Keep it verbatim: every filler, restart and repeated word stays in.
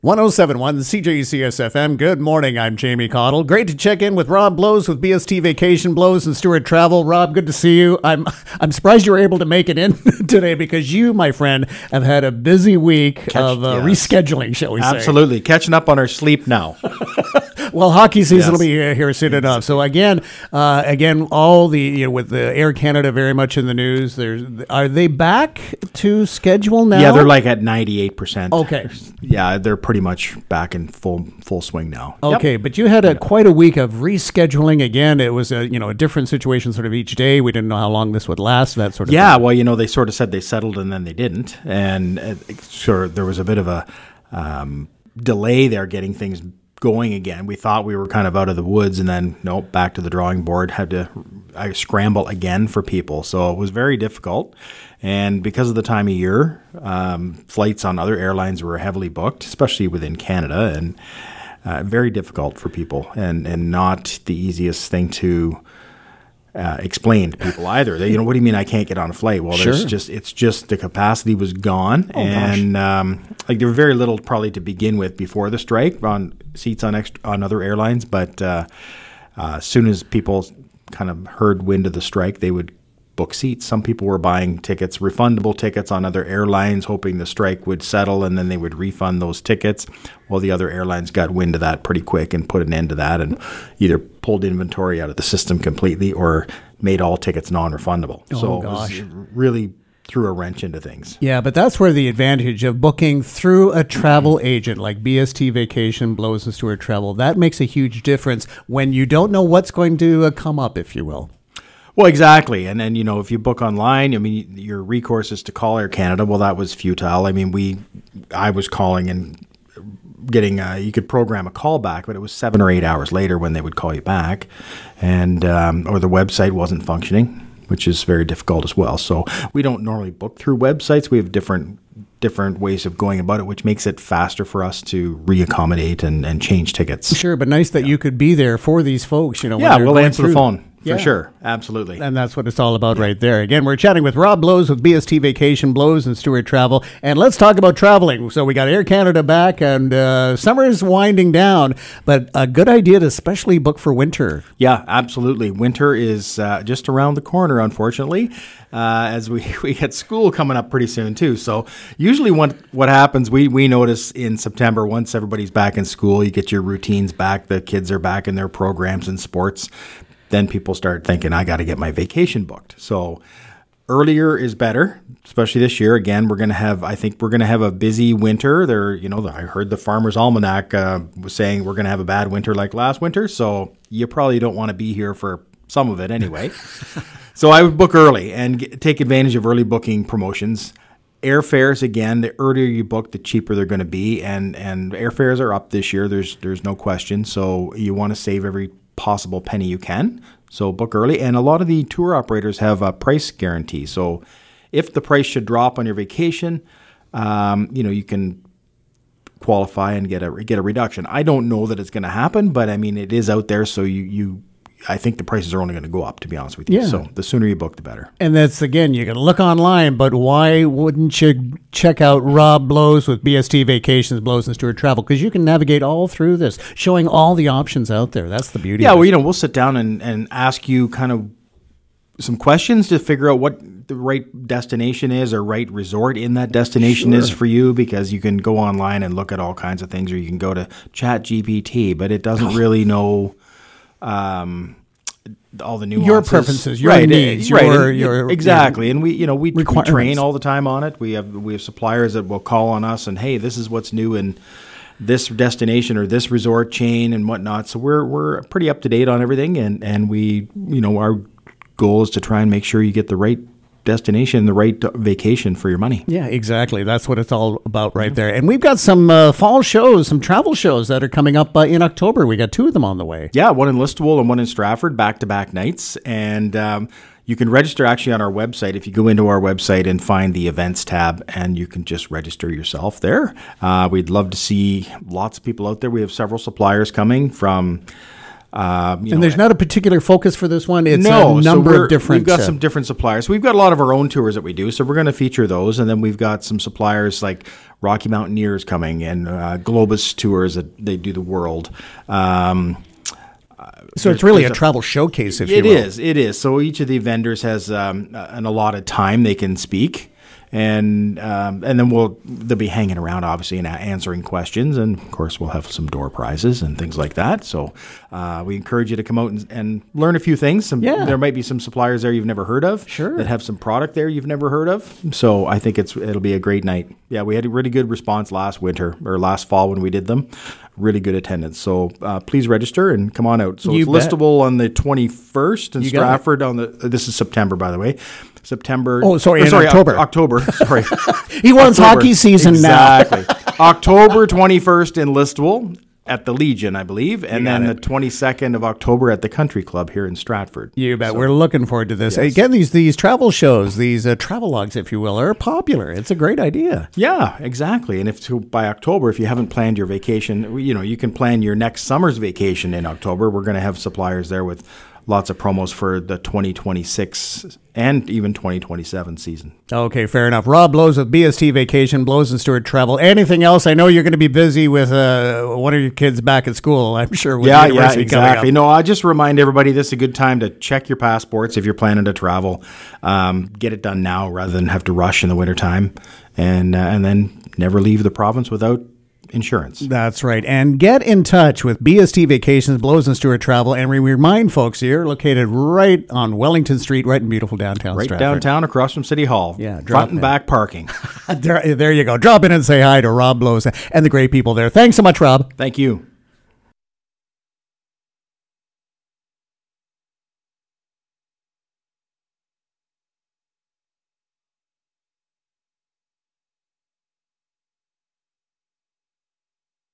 one oh seven point one C J C S F M. Good morning. I'm Jamie Cottle. Great to check in with Rob Blows with B S T Vacation Blows and Stewart Travel. Rob, good to see you. I'm I'm surprised you were able to make it in today because you, my friend, have had a busy week Catch, of uh, yes. rescheduling, shall we Absolutely. say. Absolutely. Catching up on our sleep now. Well, hockey season yes. will be here, here soon enough. So again, uh, again, all the you know, with the Air Canada very much in the news. There's are they back to schedule now? Yeah, they're like at ninety-eight percent. Okay. Yeah, they're pretty much back in full full swing now. Okay, yep. But you had a quite a week of rescheduling. Again, it was a you know a different situation sort of each day. We didn't know how long this would last. That sort of yeah. thing. Well, you know, they sort of said they settled and then they didn't, and uh, sure there was a bit of a um, delay there getting things going again. We thought we were kind of out of the woods, and then nope, back to the drawing board. Had to I scramble again for people, so it was very difficult. And because of the time of year, um, flights on other airlines were heavily booked, especially within Canada, and uh, very difficult for people, and and not the easiest thing to uh, explain to people either. They, you know, what do you mean I can't get on a flight? Well, sure. there's just it's just the capacity was gone, oh, and um, like there were very little probably to begin with before the strike on seats on extra, on other airlines, but uh, uh, as soon as people kind of heard wind of the strike, they would book seats. Some people were buying tickets, refundable tickets on other airlines, hoping the strike would settle and then they would refund those tickets. Well, the other airlines got wind of that pretty quick and put an end to that and either pulled inventory out of the system completely or made all tickets non-refundable. Oh, so gosh. it was really threw a wrench into things. Yeah, but that's where the advantage of booking through a travel agent like B S T Vacation, Blows and Stewart Travel, that makes a huge difference when you don't know what's going to uh, come up, if you will. Well, exactly. And then, you know, if you book online, I mean, your recourse is to call Air Canada. Well, that was futile. I mean, we, I was calling and getting, uh, you could program a call back, but it was seven or eight hours later when they would call you back. And, um, or the website wasn't functioning, which is very difficult as well. So we don't normally book through websites. We have different different ways of going about it, which makes it faster for us to reaccommodate and, and change tickets. Sure, but nice that yeah. you could be there for these folks. You know, yeah, we'll answer the phone. For yeah. sure. Absolutely. And that's what it's all about right there. Again, we're chatting with Rob Blows with B S T Vacation, Blows and Stewart Travel. And let's talk about traveling. So we got Air Canada back and uh, summer is winding down, but a good idea to especially book for winter. Yeah, absolutely. Winter is uh, just around the corner, unfortunately, uh, as we, we get school coming up pretty soon too. So usually what, what happens, we, we notice in September, once everybody's back in school, you get your routines back, the kids are back in their programs and sports. Then people start thinking, I got to get my vacation booked. So earlier is better, especially this year. Again, we're going to have, I think we're going to have a busy winter. There, you know, I heard the Farmer's Almanac uh, was saying we're going to have a bad winter like last winter. So you probably don't want to be here for some of it anyway. So I would book early and get, take advantage of early booking promotions. Airfares, again, the earlier you book, the cheaper they're going to be. And, and airfares are up this year. There's, there's no question. So you want to save every possible penny you can, so book early. And a lot of the tour operators have a price guarantee, so if the price should drop on your vacation, um, you know, you can qualify and get a get a reduction. I don't know that it's going to happen, but I mean, it is out there, so you you I think the prices are only going to go up, to be honest with you. Yeah. So the sooner you book, the better. And that's, again, you can look online, but why wouldn't you check out Rob Blows with B S T Vacations, Blows and Stewart Travel? Because you can navigate all through this, showing all the options out there. That's the beauty yeah, of it. Well, you know, we'll sit down and, and ask you kind of some questions to figure out what the right destination is or right resort in that destination sure. is for you, because you can go online and look at all kinds of things, or you can go to Chat G P T, but it doesn't really know um, all the nuances. Your preferences, your right, needs, right, your, and, your exactly. And we, you know, we, we requirements. train all the time on it. We have we have suppliers that will call on us and, hey, this is what's new in this destination or this resort chain and whatnot. So we're we're pretty up to date on everything, and and we, you know, our goal is to try and make sure you get the right destination, the right vacation for your money. Yeah, exactly. That's what it's all about right there. And we've got some uh, fall shows, some travel shows that are coming up uh, in October. We got two of them on the way. Yeah, one in Listowel and one in Stratford, back-to-back nights. And um, you can register actually on our website. If you go into our website and find the events tab, and you can just register yourself there. Uh, we'd love to see lots of people out there. We have several suppliers coming from Uh, you and know, there's not a particular focus for this one. It's no, a number so of different. We've got uh, some different suppliers. We've got a lot of our own tours that we do, so we're going to feature those. And then we've got some suppliers like Rocky Mountaineers coming, and uh, Globus Tours. Uh, they do the world. Um, So it's really a travel showcase, if you It will. is. It is. So each of the vendors has um, an allotted time they can speak. And um, and then we'll they'll be hanging around, obviously, and answering questions, and of course we'll have some door prizes and things like that. So uh, we encourage you to come out and, and learn a few things. Some, Yeah. There might be some suppliers there you've never heard of, Sure. that have some product there you've never heard of. So I think it's it'll be a great night. Yeah, we had a really good response last winter or last fall when we did them. Really good attendance. So uh, please register and come on out. So You it's bet. listable on the twenty-first in You got it. Stratford. On the this is September, by the way. September. Oh, sorry, or in sorry, October. O- October. Sorry. He wants October. hockey season now. Exactly. October twenty-first in Listowel at the Legion, I believe, and got then it. the twenty-second of October at the Country Club here in Stratford. You bet. We're looking forward to this. Again, these these travel shows, these uh, travel logs, if you will, are popular. It's a great idea. Yeah, exactly. And if to, by October, if you haven't planned your vacation, you know, you can plan your next summer's vacation in October. We're going to have suppliers there with lots of promos for the twenty twenty-six and even twenty twenty-seven season. Okay, fair enough. Rob Blows with B S T Vacation, Blows and Stewart Travel. Anything else? I know you're going to be busy with uh, one of your kids back at school, I'm sure, with Yeah, yeah, university coming exactly. up. No, I just remind everybody this is a good time to check your passports if you're planning to travel. Um, get it done now rather than have to rush in the wintertime, and uh, and then never leave the province without insurance. That's right. And get in touch with B S T Vacations, Blows and Stewart Travel. And we remind folks you're located right on Wellington Street, right in beautiful downtown Right Stratford. downtown across from City Hall. Yeah, drop front and in. back parking. There, there you go. Drop in and say hi to Rob Blows and the great people there. Thanks so much, Rob. Thank you.